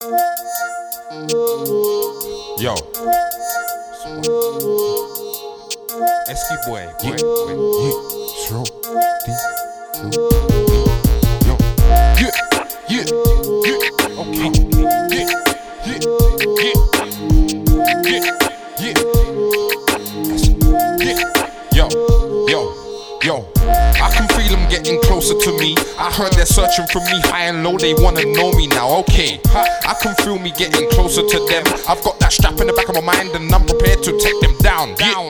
Yo. Esky boy. Yeah. Slow. Yo. Yeah. Okay. Yo. I can feel them getting closer to me. I heard they're searching for me high and low, they wanna know me now, okay. I can feel me getting closer to them. I've got that strap in the back of my mind and I'm prepared to take them down.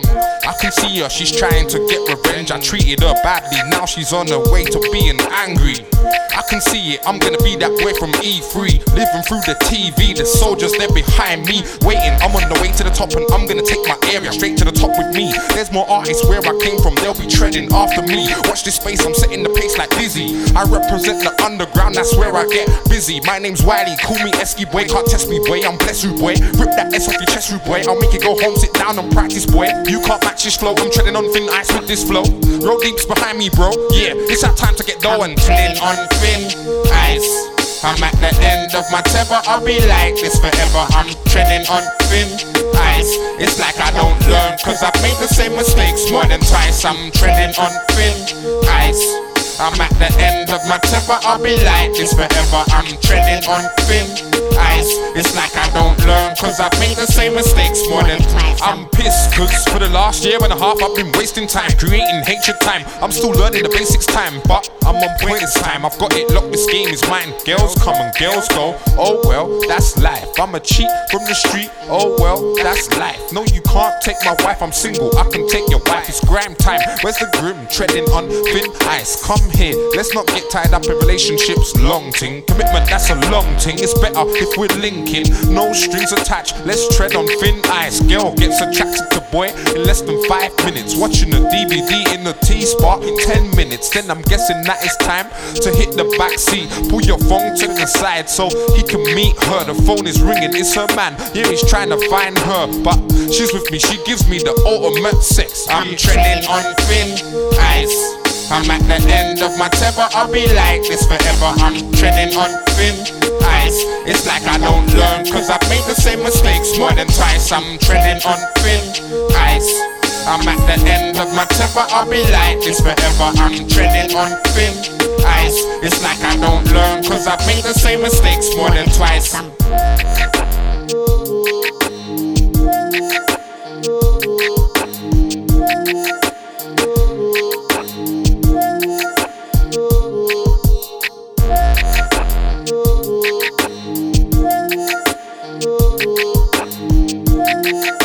I can see her, she's trying to get revenge. I treated her badly, now she's on her way to being angry. I can see it, I'm gonna be that way from E3. Living through the TV, the soldiers, they're behind me waiting, I'm on the way to the top and I'm gonna take my area straight to the top with me. There's more artists where I came from, they'll be treading after me. Watch this space, I'm setting the pace like Dizzy. I represent the underground, that's where I get busy. My name's Wiley, call me Esky boy. Can't test me boy, I'm blessed you boy. Rip that S off your chest, rude boy. I'll make you go home, sit down and practice boy. You can't match this flow, I'm treading on thin ice with this flow. Road deeps behind me bro, yeah, it's our time to get low and treading on thin ice. I'm at the end of my tether, I'll be like this forever. I'm treading on thin ice. It's like I don't learn, cause I've made the same mistakes more than twice. I'm treading on thin ice. I'm at the end of my tether, I'll be like this forever. I'm treading on thin ice. It's like I don't learn, cause I've made the same mistakes more than twice. I'm pissed, cause for the last year and a half I've been wasting time, creating hatred time. I'm still learning the basics time, but I'm on point this time. I've got it locked, this game is mine. Girls come and girls go, oh well, that's life. I'm a cheat from the street, oh well, that's life. No, you can't take my wife, I'm single, I can take your wife. It's grime time, where's the grim? Treading on thin ice. Come here, let's not get tied up in relationships. Long thing, commitment, that's a long thing. It's better if we're linking, no strings attached. Let's tread on thin ice. Girl gets attracted to boy in less than 5 minutes. Watching a DVD in the T-Spot in 10 minutes. Then I'm guessing that it's time to hit the back seat. Pull your phone to the side so he can meet her. The phone is ringing, it's her man. Yeah, he's trying to find her, but she's with me, she gives me the ultimate sex. I'm treading on thin ice. I'm at the end of my tether, I'll be like this forever. I'm treading on thin ice. It's like I don't learn, cause I've made the same mistakes more than twice. I'm treading on thin ice. I'm at the end of my tether, I'll be like this forever. I'm treading on thin ice. It's like I don't learn, cause I've made the same mistakes more than twice. Thank you.